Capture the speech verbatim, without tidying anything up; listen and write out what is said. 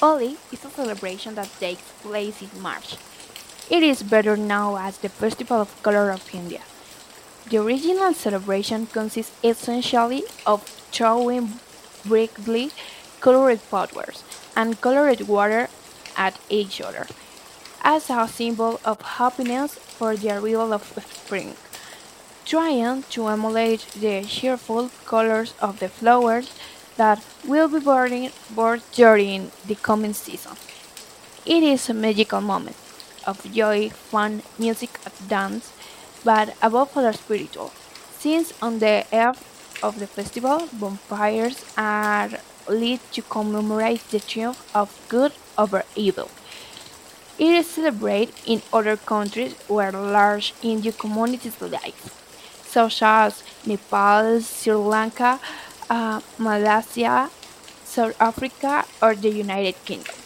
Holi is a celebration that takes place in March. It is better known as the Festival of Color of India. The original celebration consists essentially of throwing brightly colored flowers and colored water at each other as a symbol of happiness for the arrival of spring, trying to emulate the cheerful colors of the flowers that will be burning born during the coming season. It is a magical moment of joy, fun, music, and dance, but above all spiritual, since on the eve of the festival, bonfires are lit to commemorate the triumph of good over evil. It is celebrated in other countries where large Indian communities live, such as Nepal, Sri Lanka, uh, Malaysia, South Africa, or the United Kingdom.